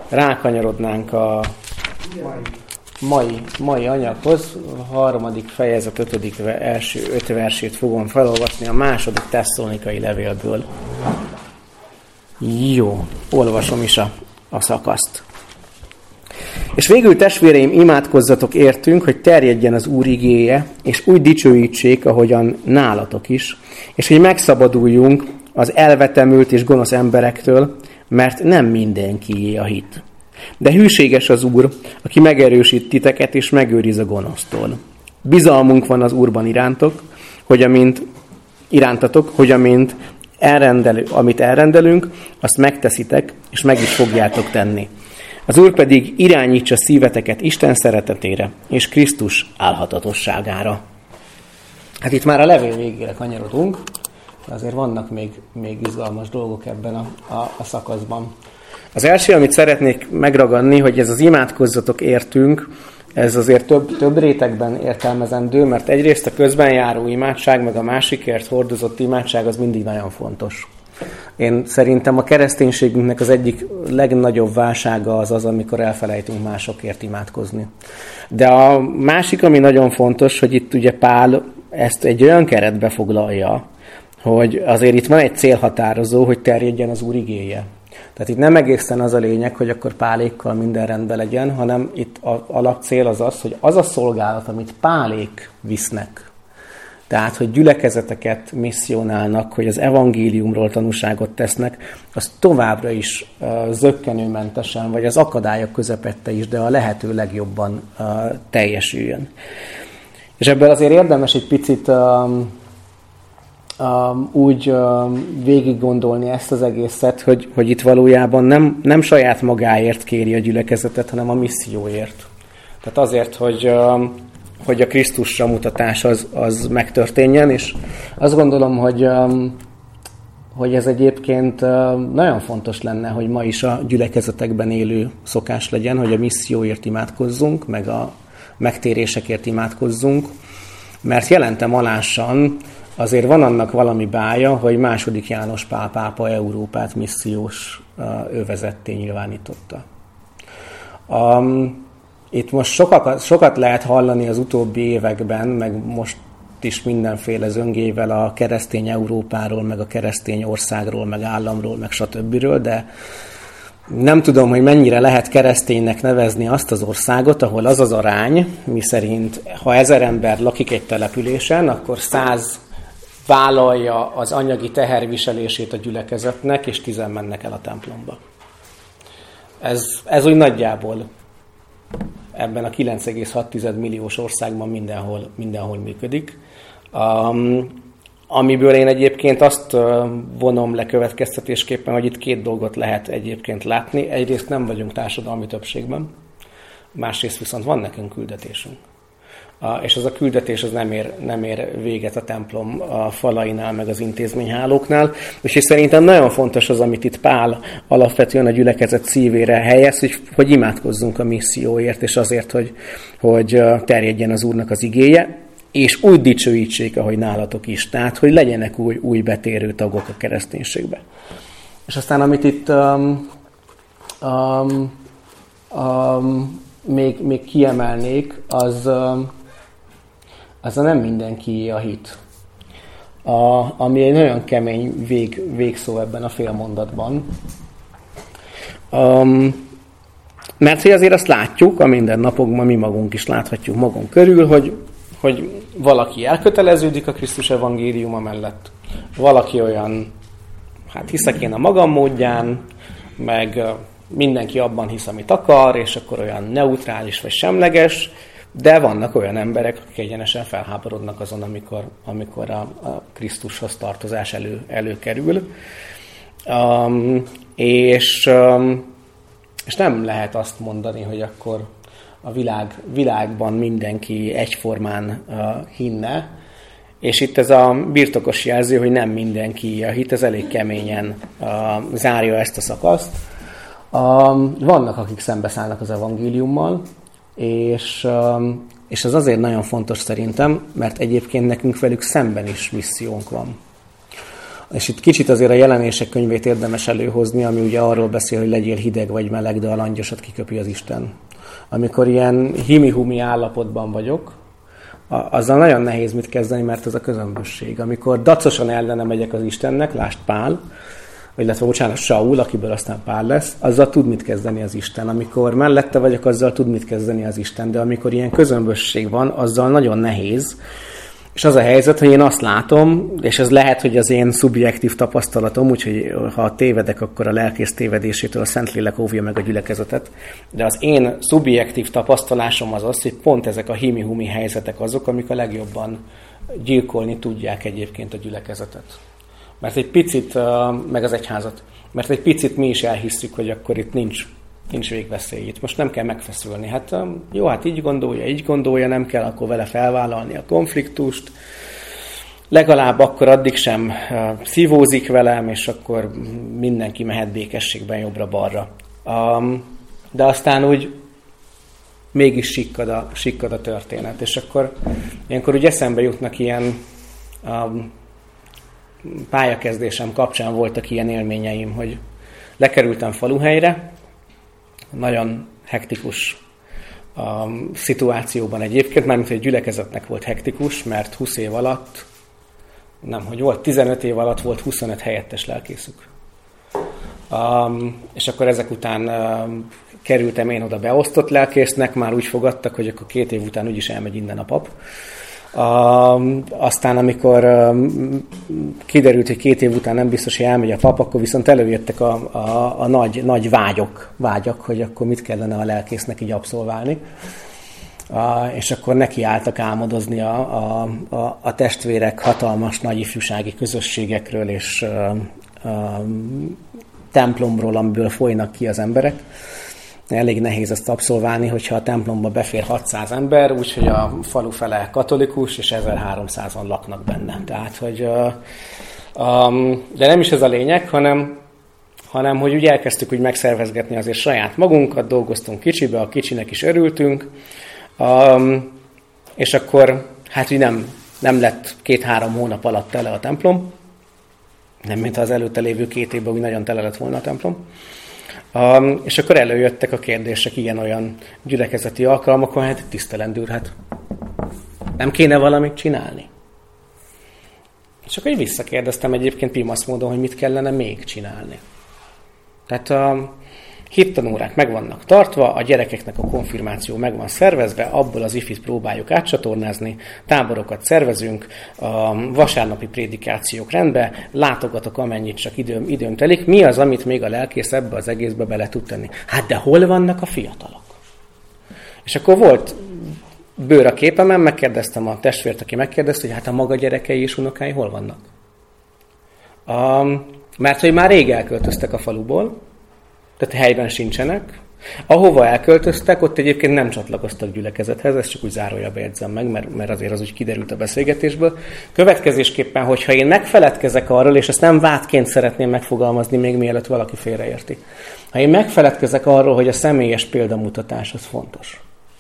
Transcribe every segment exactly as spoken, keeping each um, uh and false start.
rákanyarodnánk a mai, mai anyaghoz, a harmadik fejezet ötödik első öt versét fogom felolvasni a második tesszalonikai levélből. Jó, olvasom is a, a szakaszt. És végül, testvéreim, imádkozzatok értünk, hogy terjedjen az Úr igéje, és úgy dicsőítsék, ahogyan nálatok is, és hogy megszabaduljunk az elvetemült és gonosz emberektől, mert nem mindenkié a hit. De hűséges az Úr, aki megerősít titeket és megőriz a gonosztól. Bizalmunk van az Úrban irántok, hogy amint irántatok, hogy amint elrendelő, amit elrendelünk, azt megteszitek, és meg is fogjátok tenni. Az Úr pedig irányítsa szíveteket Isten szeretetére és Krisztus álhatatosságára. Hát itt már a levél végére kanyarodunk, de azért vannak még, még izgalmas dolgok ebben a, a, a szakaszban. Az első, amit szeretnék megragadni, hogy ez az imádkozzatok értünk, ez azért több, több rétegben értelmezendő, mert egyrészt a közben járó imádság, meg a másikért hordozott imádság az mindig nagyon fontos. Én szerintem a kereszténységünknek az egyik legnagyobb válsága az az, amikor elfelejtünk másokért imádkozni. De a másik, ami nagyon fontos, hogy itt ugye Pál ezt egy olyan keretbe foglalja, hogy azért itt van egy célhatározó, hogy terjedjen az Úr igéje. Tehát itt nem egészen az a lényeg, hogy akkor Pálékkal minden rendben legyen, hanem itt az alapcél az az, hogy az a szolgálat, amit Pálék visznek, tehát, hogy gyülekezeteket misszionálnak, hogy az evangéliumról tanúságot tesznek, az továbbra is uh, zökkenőmentesen, vagy az akadályok közepette is, de a lehető legjobban uh, teljesüljön. És ebből azért érdemes egy picit um, um, úgy um, végig gondolni ezt az egészet, hogy, hogy itt valójában nem, nem saját magáért kéri a gyülekezetet, hanem a misszióért. Tehát azért, hogy... Um, hogy a Krisztusra mutatás az, az megtörténjen, és azt gondolom, hogy, hogy ez egyébként nagyon fontos lenne, hogy ma is a gyülekezetekben élő szokás legyen, hogy a misszióért imádkozzunk, meg a megtérésekért imádkozzunk, mert jelentem alásan azért van annak valami bája, hogy második János Pál pápa Európát missziós övezetté nyilvánította. A Itt most sokat, sokat lehet hallani az utóbbi években, meg most is mindenféle zöngével a keresztény Európáról, meg a keresztény országról, meg államról, meg stb. De nem tudom, hogy mennyire lehet kereszténynek nevezni azt az országot, ahol az az arány, miszerint ha ezer ember lakik egy településen, akkor száz vállalja az anyagi teherviselését a gyülekezetnek, és tizen mennek el a templomba. Ez, ez úgy nagyjából ebben a kilenc egész hat milliós országban mindenhol, mindenhol működik. Um, amiből én egyébként azt uh, vonom le következtetésképpen, hogy itt két dolgot lehet egyébként látni. Egyrészt nem vagyunk társadalmi többségben, másrészt viszont van nekünk küldetésünk. Uh, és az a küldetés az nem ér, nem ér véget a templom a falainál, meg az intézményhálóknál. És szerintem nagyon fontos az, amit itt Pál alapvetően a gyülekezet szívére helyez, hogy, hogy imádkozzunk a misszióért, és azért, hogy, hogy terjedjen az Úrnak az igéje, és úgy dicsőítsék, ahogy nálatok is. Tehát, hogy legyenek új, új betérő tagok a kereszténységbe. És aztán, amit itt um, um, um, még, még kiemelnék, az... Um, az a nem mindenki a hit. A, ami egy nagyon kemény vég, végszó ebben a félmondatban. Um, mert hogy azért azt látjuk, a mindennapokban mi magunk is láthatjuk magunk körül, hogy, hogy valaki elköteleződik a Krisztus evangéliuma mellett. Valaki olyan, hát hiszek én a magam módján, meg mindenki abban hisz, amit akar, és akkor olyan neutrális vagy semleges, de vannak olyan emberek, akik egyenesen felháborodnak azon, amikor, amikor a, a Krisztushoz tartozás elő, előkerül. Um, és, um, és nem lehet azt mondani, hogy akkor a világ, világban mindenki egyformán uh, hinne, és itt ez a birtokos jelző, hogy nem mindenki a hit, ez elég keményen uh, zárja ezt a szakaszt. Um, vannak, akik szembeszállnak az evangéliummal, És, és ez azért nagyon fontos szerintem, mert egyébként nekünk velük szemben is missziónk van. És itt kicsit azért a Jelenések könyvét érdemes előhozni, ami ugye arról beszél, hogy legyél hideg vagy meleg, de a langyosat kiköpi az Isten. Amikor ilyen himi-humi állapotban vagyok, azzal nagyon nehéz mit kezdeni, mert ez a közömbösség. Amikor dacosan ellene megyek az Istennek, lásd Pál, vagy illetve bocsánat, Saul, akiből aztán Pál lesz, azzal tud mit kezdeni az Isten. Amikor mellette vagyok, azzal tud mit kezdeni az Isten, de amikor ilyen közömbösség van, azzal nagyon nehéz. És az a helyzet, hogy én azt látom, és ez lehet, hogy az én szubjektív tapasztalatom, úgyhogy ha tévedek, akkor a lelkész tévedésétől a Szentlélek óvja meg a gyülekezetet. De az én szubjektív tapasztalásom az az, hogy pont ezek a himi-humi helyzetek azok, amik a legjobban gyilkolni tudják egyébként a gyülekezetet. Mert egy picit, meg az egyházat, mert egy picit mi is elhisszük, hogy akkor itt nincs, nincs végveszély. Itt most nem kell megfeszülni. Hát jó, hát így gondolja, így gondolja, nem kell akkor vele felvállalni a konfliktust. Legalább akkor addig sem szívózik velem, és akkor mindenki mehet békességben jobbra-balra. De aztán úgy mégis sikkad a, sikkad a történet. És akkor ilyenkor úgy eszembe jutnak ilyen pályakezdésem kapcsán voltak ilyen élményeim, hogy lekerültem faluhelyre, nagyon hektikus um, szituációban egyébként, mármint egy gyülekezetnek volt hektikus, mert húsz év alatt, nem, hogy volt, tizenöt év alatt volt huszonöt helyettes lelkészük. Um, és akkor ezek után um, kerültem én oda beosztott lelkésznek, már úgy fogadtak, hogy akkor két év után úgyis elmegy innen a pap. Uh, aztán, amikor uh, kiderült, hogy két év után nem biztos, hogy elmegy a pap, akkor viszont előjöttek a, a, a nagy, nagy vágyok, vágyak, hogy akkor mit kellene a lelkésznek így abszolválni. Uh, és akkor nekiálltak álmodozni a, a, a, a testvérek hatalmas nagy ifjúsági közösségekről és uh, uh, templomról, amiből folynak ki az emberek. Elég nehéz ezt abszolválni, hogyha a templomba befér hatszáz ember, úgyhogy a falu fele katolikus, és ezerháromszázan laknak benne. Tehát, hogy, uh, um, de nem is ez a lényeg, hanem, hanem hogy úgy elkezdtük úgy megszervezgetni azért saját magunkat, dolgoztunk kicsibe, a kicsinek is örültünk, um, és akkor hát úgy nem, nem lett két-három hónap alatt tele a templom, nem mint az előtte lévő két évben úgy nagyon tele lett volna a templom. Um, és akkor előjöttek a kérdések ilyen-olyan gyülekezeti alkalmakon, hát tisztelendőr, hát nem kéne valamit csinálni. És akkor így visszakérdeztem egyébként pimasz módon, hogy mit kellene még csinálni. Tehát a hittanórák meg vannak tartva, a gyerekeknek a konfirmáció meg van szervezve, abból az ifit próbáljuk átcsatornázni, táborokat szervezünk, a vasárnapi prédikációk rendben, látogatok amennyit csak időm, időm telik. Mi az, amit még a lelkész ebbe az egészbe bele tud tenni? Hát de hol vannak a fiatalok? És akkor volt bőr a képemen, megkérdeztem a testvért, aki megkérdezte, hogy hát a maga gyerekei és unokái hol vannak? Um, mert hogy már rég elköltöztek a faluból, tehát helyben sincsenek. Ahova elköltöztek, ott egyébként nem csatlakoztak gyülekezethez, ezt csak úgy zárójelbe jegyzem meg, mert, mert azért az úgy kiderült a beszélgetésből. Következésképpen, hogyha én megfeledkezek arról, és ezt nem vádként szeretném megfogalmazni, még mielőtt valaki félreérti. Ha én megfeledkezek arról, hogy a személyes példamutatás az fontos.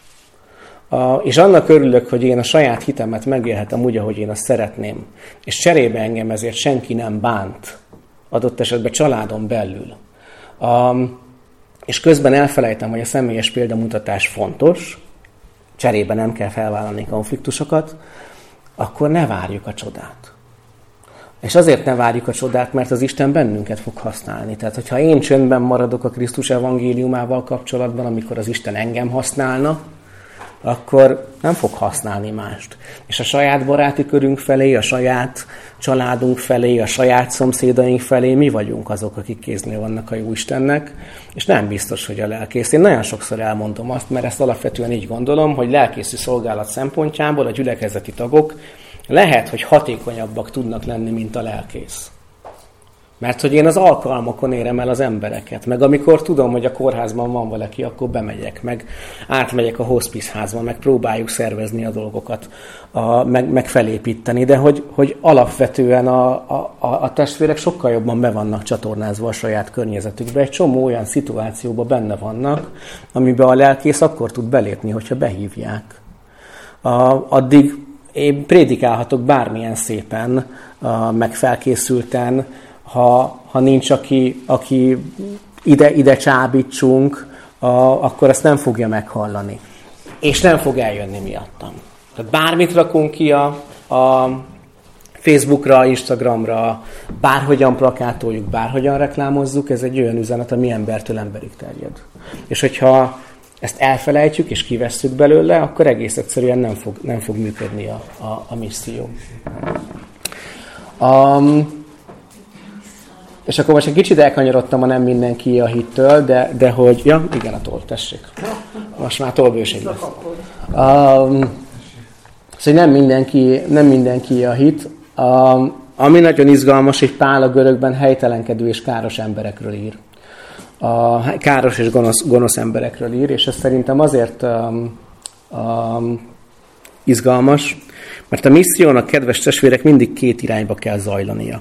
A, és annak örülök, hogy én a saját hitemet megélhetem úgy, ahogy én azt szeretném. És cserébe engem ezért senki nem bánt, adott esetben családon belül. Um, és közben elfelejtem, hogy a személyes példamutatás fontos, cserébe nem kell felvállalni konfliktusokat, akkor ne várjuk a csodát. És azért ne várjuk a csodát, mert az Isten bennünket fog használni. Tehát, hogyha én csöndben maradok a Krisztus evangéliumával kapcsolatban, amikor az Isten engem használna, akkor nem fog használni mást. És a saját baráti körünk felé, a saját családunk felé, a saját szomszédaink felé mi vagyunk azok, akik kéznél vannak a jó Istennek, és nem biztos, hogy a lelkész. Én nagyon sokszor elmondom azt, mert ezt alapvetően így gondolom, hogy lelkészi szolgálat szempontjából a gyülekezeti tagok lehet, hogy hatékonyabbak tudnak lenni, mint a lelkész. Mert hogy én az alkalmakon érem el az embereket, meg amikor tudom, hogy a kórházban van valaki, akkor bemegyek, meg átmegyek a hospice házba, meg próbáljuk szervezni a dolgokat, a, meg, meg felépíteni, de hogy, hogy alapvetően a, a, a testvérek sokkal jobban be vannak csatornázva a saját környezetükbe, egy csomó olyan szituációba benne vannak, amiben a lelkész akkor tud belépni, hogyha behívják. A, addig én prédikálhatok bármilyen szépen, meg felkészülten, ha, ha nincs, aki, aki ide, ide csábítsunk, akkor azt nem fogja meghallani. És nem fog eljönni miattam. Tehát bármit rakunk ki a, a Facebookra, Instagramra, bárhogyan plakátoljuk, bárhogyan reklámozzuk, ez egy olyan üzenet, ami embertől emberig terjed. És hogyha ezt elfelejtjük és kivesszük belőle, akkor egész egyszerűen nem fog, nem fog működni a, a, a misszió. Um, és akkor most egy kicsit elkanyarodtam a nem mindenki a hittől, de, de hogy... Ja, igen, a toll, tessék. Most már tollbőség lesz. Um, szóval nem mindenki, nem mindenki a hit. Um, ami nagyon izgalmas, hogy Pál a görögben helytelenkedő és káros emberekről ír. A káros és gonosz, gonosz emberekről ír, és ez szerintem azért um, um, izgalmas, mert a missziónak, kedves testvérek, mindig két irányba kell zajlania.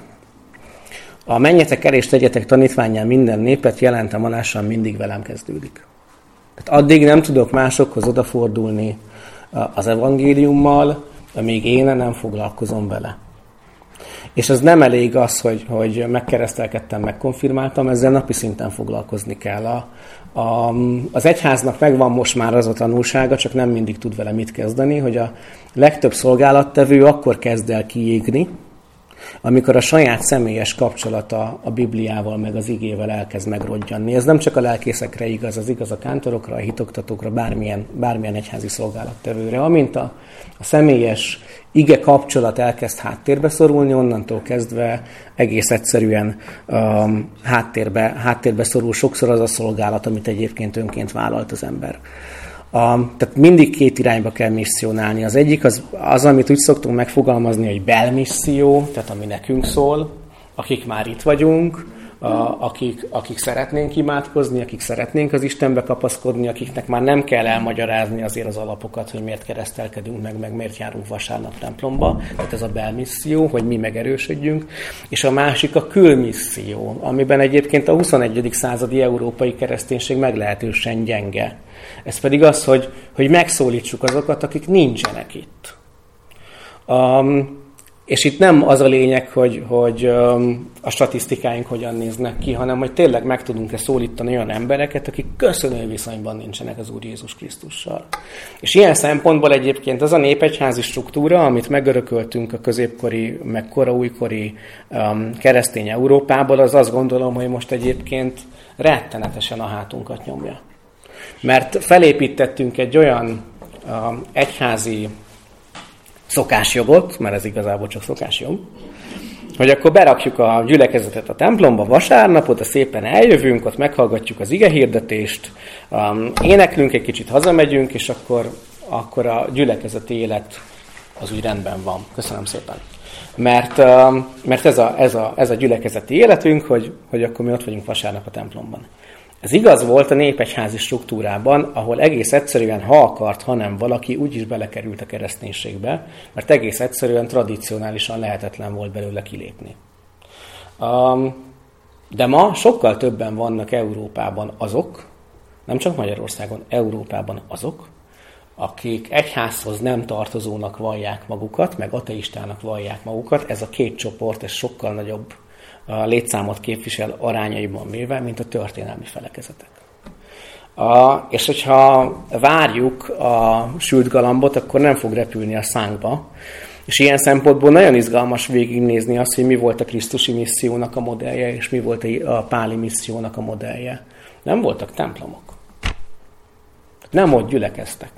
A menjetek el és tegyetek tanítvánnyá minden népet, jelentem alással mindig velem kezdődik. Tehát addig nem tudok másokhoz odafordulni az evangéliummal, amíg én nem foglalkozom vele. És ez nem elég az, hogy, hogy megkeresztelkedtem, megkonfirmáltam, ezzel napi szinten foglalkozni kell. A, a, az egyháznak megvan most már az a tanulsága, csak nem mindig tud vele mit kezdeni, hogy a legtöbb szolgálattevő akkor kezd el kiégni, amikor a saját személyes kapcsolata a Bibliával meg az igével elkezd megrodjanni. Ez nem csak a lelkészekre igaz, az igaz a kántorokra, a hitoktatókra, bármilyen, bármilyen egyházi szolgálattevőre. Amint a, a személyes ige kapcsolat elkezd háttérbe szorulni, onnantól kezdve egész egyszerűen um, háttérbe, háttérbe szorul sokszor az a szolgálat, amit egyébként önként vállalt az ember. Um, tehát mindig két irányba kell misszionálni. Az egyik az, az, amit úgy szoktunk megfogalmazni, hogy belmisszió, tehát ami nekünk szól, akik már itt vagyunk, a, akik, akik szeretnénk imádkozni, akik szeretnénk az Istenbe kapaszkodni, akiknek már nem kell elmagyarázni azért az alapokat, hogy miért keresztelkedünk meg, meg miért járunk vasárnap templomba. Tehát ez a belmisszió, hogy mi megerősödjünk. És a másik a külmisszió, amiben egyébként a huszonegyedik századi európai kereszténység meglehetősen gyenge. Ez pedig az, hogy, hogy megszólítsuk azokat, akik nincsenek itt. Um, és itt nem az a lényeg, hogy, hogy um, a statisztikáink hogyan néznek ki, hanem hogy tényleg meg tudunk-e szólítani olyan embereket, akik köszönő viszonyban nincsenek az Úr Jézus Krisztussal. És ilyen szempontból egyébként az a népegyházi struktúra, amit megörököltünk a középkori, meg koraújkori um, keresztény Európából, az azt gondolom, hogy most egyébként rettenetesen a hátunkat nyomja. Mert felépítettünk egy olyan uh, egyházi szokásjogot, mert ez igazából csak szokásjog, hogy akkor berakjuk a gyülekezetet a templomba vasárnapot, szépen eljövünk, ott meghallgatjuk az igehirdetést, um, éneklünk egy kicsit, hazamegyünk, és akkor, akkor a gyülekezeti élet az úgy rendben van. Köszönöm szépen. Mert, um, mert ez, a, ez, a, ez a gyülekezeti életünk, hogy, hogy akkor mi ott vagyunk vasárnap a templomban. Ez igaz volt a népegyházi struktúrában, ahol egész egyszerűen, ha akart, ha nem valaki, úgyis belekerült a kereszténységbe, mert egész egyszerűen tradicionálisan lehetetlen volt belőle kilépni. Um, de ma sokkal többen vannak Európában azok, nem csak Magyarországon, Európában azok, akik egyházhoz nem tartozónak vallják magukat, meg ateistának vallják magukat. Ez a két csoport, ez sokkal nagyobb a létszámot képvisel arányaiban véve, mint a történelmi felekezetek. A, és hogyha várjuk a sült galambot, akkor nem fog repülni a szánkba. És ilyen szempontból nagyon izgalmas végignézni azt, hogy mi volt a krisztusi missziónak a modellje, és mi volt a páli missziónak a modellje. Nem voltak templomok. Nem ott gyülekeztek.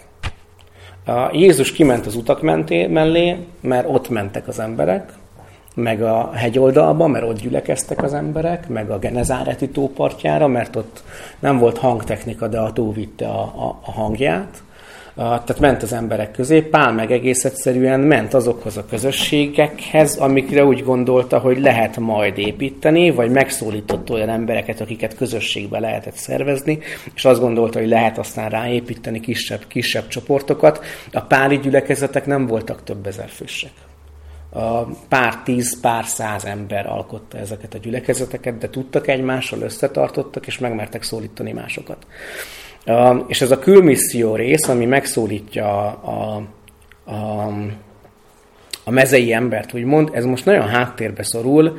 A Jézus kiment az utak menté, mellé, mert ott mentek az emberek, meg a hegyoldalba, mert ott gyülekeztek az emberek, meg a Genezáreti tó partjára, mert ott nem volt hangtechnika, de a tó vitte a, a, a hangját. Tehát ment az emberek közé, Pál meg egész egyszerűen ment azokhoz a közösségekhez, amikre úgy gondolta, hogy lehet majd építeni, vagy megszólított olyan embereket, akiket közösségbe lehetett szervezni, és azt gondolta, hogy lehet aztán ráépíteni kisebb, kisebb csoportokat. A páli gyülekezetek nem voltak több ezer fősek. A pár tíz, pár száz ember alkotta ezeket a gyülekezeteket, de tudtak egymással, összetartottak, és megmertek szólítani másokat. És ez a külmisszió rész, ami megszólítja a, a, a, a mezei embert, úgymond, ez most nagyon háttérbe szorul,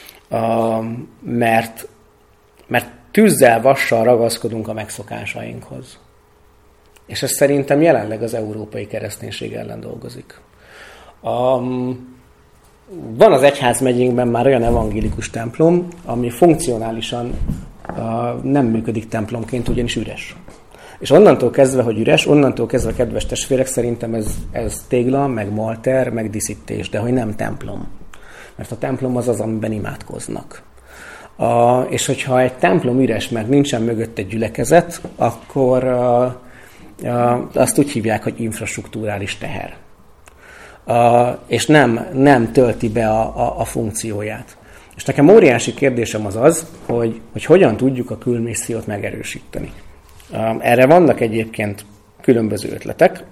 mert, mert tűzzel, vassal ragaszkodunk a megszokásainkhoz. És ez szerintem jelenleg az európai kereszténység ellen dolgozik. Um, van az egyházmegyénkben már olyan evangélikus templom, ami funkcionálisan uh, nem működik templomként, ugyanis üres. És onnantól kezdve, hogy üres, onnantól kezdve, kedves testvérek, szerintem ez, ez tégla, meg malter, meg diszítés, de hogy nem templom. Mert a templom az az, amiben imádkoznak. A, és hogyha egy templom üres, mert nincsen mögött egy gyülekezet, akkor a, a, azt úgy hívják, hogy infrastruktúrális teher. A, és nem, nem tölti be a, a, a funkcióját. És nekem óriási kérdésem az az, hogy, hogy hogyan tudjuk a külmissziót megerősíteni. Erre vannak egyébként különböző ötletek.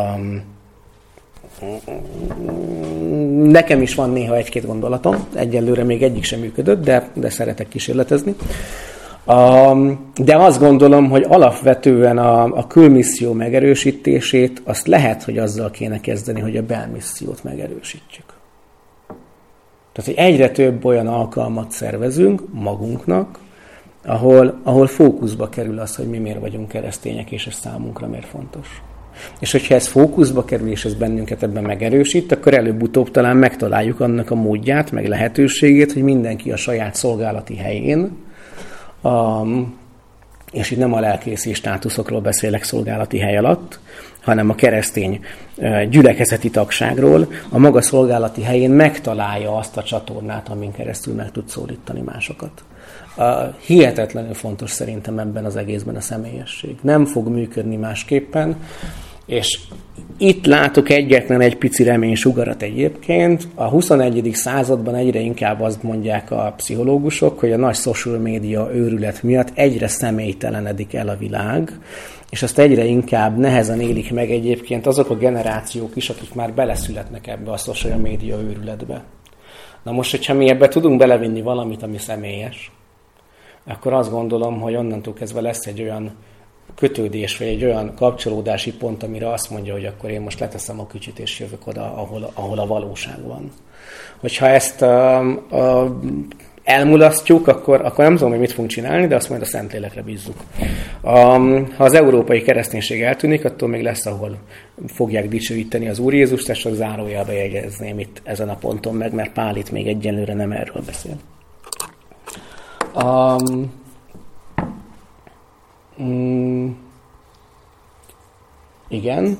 Nekem is van néha egy-két gondolatom, egyelőre még egyik sem működött, de, de szeretek kísérletezni. De azt gondolom, hogy alapvetően a, a külmisszió megerősítését azt lehet, hogy azzal kéne kezdeni, hogy a belmissziót megerősítjük. Tehát, hogy egyre több olyan alkalmat szervezünk magunknak, ahol, ahol fókuszba kerül az, hogy mi miért vagyunk keresztények, és ez számunkra miért fontos. És hogyha ez fókuszba kerül, és ez bennünket ebben megerősít, akkor előbb-utóbb talán megtaláljuk annak a módját, meg lehetőségét, hogy mindenki a saját szolgálati helyén, um, és itt nem a lelkészi státuszokról beszélek szolgálati hely alatt, hanem a keresztény uh, gyülekezeti tagságról, a maga szolgálati helyén megtalálja azt a csatornát, amin keresztül meg tud szólítani másokat. Uh, hihetetlenül fontos szerintem ebben az egészben a személyesség. Nem fog működni másképpen, és itt látok egyetlen egy pici reménysugarat egyébként. A huszonegyedik században egyre inkább azt mondják a pszichológusok, hogy a nagy social media őrület miatt egyre személytelenedik el a világ, és azt egyre inkább nehezen élik meg egyébként azok a generációk is, akik már beleszületnek ebbe a social media őrületbe. Na most, hogyha mi ebbe tudunk belevinni valamit, ami személyes, akkor azt gondolom, hogy onnantól kezdve lesz egy olyan kötődés, vagy egy olyan kapcsolódási pont, amire azt mondja, hogy akkor én most leteszem a kütyüt, és jövök oda, ahol, ahol a valóság van. Hogyha ezt uh, uh, elmulasztjuk, akkor, akkor nem tudom, hogy mit fogunk csinálni, de azt majd a Szentlélekre bízzuk. Um, ha az európai kereszténység eltűnik, attól még lesz, ahol fogják dicsőíteni az Úr Jézust, és a zárójelbe jegyezném itt ezen a ponton meg, mert Pál itt még egyenlőre nem erről beszél. Um, um, igen.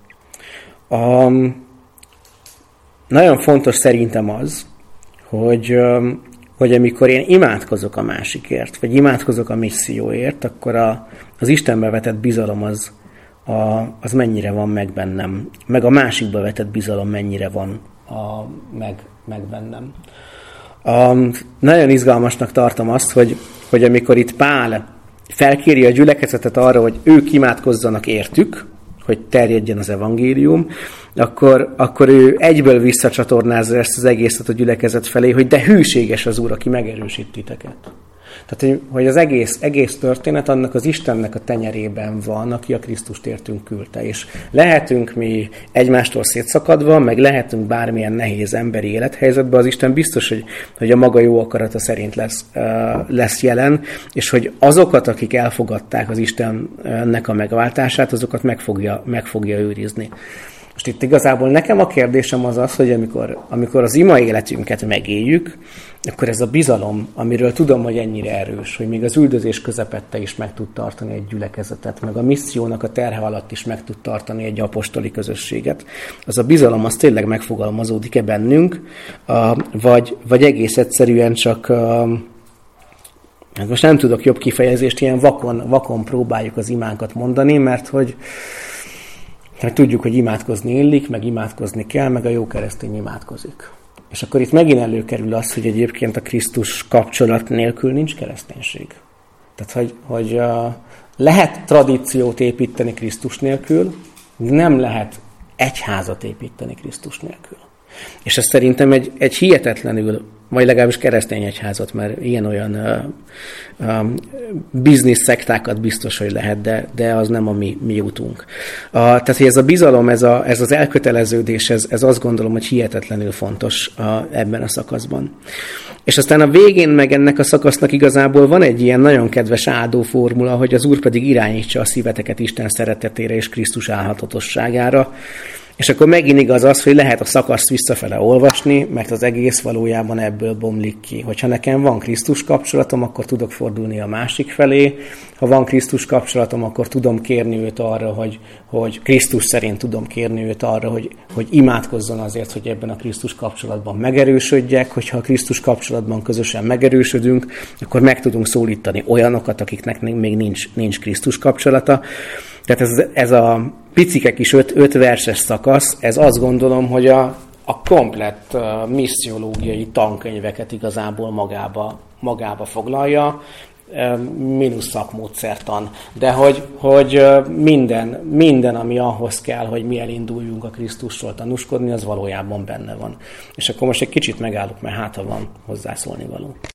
Um, nagyon fontos szerintem az, hogy, um, hogy amikor én imádkozok a másikért, vagy imádkozok a misszióért, akkor a, az Istenbe vetett bizalom az, a, az mennyire van meg bennem. Meg a másikba vetett bizalom mennyire van a, meg, meg bennem. Um, nagyon izgalmasnak tartom azt, hogy, hogy amikor itt Pál felkéri a gyülekezetet arra, hogy ők imádkozzanak értük, hogy terjedjen az evangélium, akkor, akkor ő egyből visszacsatornázza ezt az egészet a gyülekezet felé, hogy de hűséges az Úr, aki megerősít titeket. Tehát, hogy az egész, egész történet annak az Istennek a tenyerében van, aki a Krisztust értünk küldte. És lehetünk mi egymástól szétszakadva, meg lehetünk bármilyen nehéz emberi élethelyzetben, az Isten biztos, hogy, hogy a maga jó akarata szerint lesz, uh, lesz jelen, és hogy azokat, akik elfogadták az Istennek a megváltását, azokat meg fogja, meg fogja őrizni. Most itt igazából nekem a kérdésem az az, hogy amikor, amikor az ima életünket megéljük, akkor ez a bizalom, amiről tudom, hogy ennyire erős, hogy még az üldözés közepette is meg tud tartani egy gyülekezetet, meg a missziónak a terhe alatt is meg tud tartani egy apostoli közösséget. Az a bizalom, az tényleg megfogalmazódik-e bennünk, vagy, vagy egész egyszerűen csak, hát most nem tudok jobb kifejezést, ilyen vakon, vakon próbáljuk az imánkat mondani, mert hogy hogy tudjuk, hogy imádkozni illik, meg imádkozni kell, meg a jó keresztény imádkozik. És akkor itt megint előkerül az, hogy egyébként a Krisztus kapcsolat nélkül nincs kereszténység. Tehát, hogy, hogy uh, lehet tradíciót építeni Krisztus nélkül, nem lehet egyházat építeni Krisztus nélkül. És ez szerintem egy, egy hihetetlenül vagy legalábbis keresztény egyházat, mert ilyen-olyan uh, um, biznisz szektákat biztos, hogy lehet, de, de az nem a mi, mi útunk. Uh, tehát, hogy ez a bizalom, ez, a, ez az elköteleződés, ez, ez azt gondolom, hogy hihetetlenül fontos uh, ebben a szakaszban. És aztán a végén meg ennek a szakasznak igazából van egy ilyen nagyon kedves áldó formula, hogy az Úr pedig irányítsa a szíveteket Isten szeretetére és Krisztus álhatatosságára. És akkor megint igaz az, hogy lehet a szakaszt visszafele olvasni, mert az egész valójában ebből bomlik ki. Hogyha nekem van Krisztus kapcsolatom, akkor tudok fordulni a másik felé. Ha van Krisztus kapcsolatom, akkor tudom kérni őt arra, hogy, hogy Krisztus szerint tudom kérni őt arra, hogy, hogy imádkozzon azért, hogy ebben a Krisztus kapcsolatban megerősödjek. Hogyha a Krisztus kapcsolatban közösen megerősödünk, akkor meg tudunk szólítani olyanokat, akiknek még nincs, nincs Krisztus kapcsolata. Tehát ez, ez a picike kis öt, öt verses szakasz, ez azt gondolom, hogy a, a komplett uh, missziológiai tankönyveket igazából magába, magába foglalja, uh, mínusz szakmódszertan. De hogy, hogy uh, minden, minden, ami ahhoz kell, hogy mi elinduljunk a Krisztusról tanúskodni, az valójában benne van. És akkor most egy kicsit megállok, mert hát ha van hozzászólni való.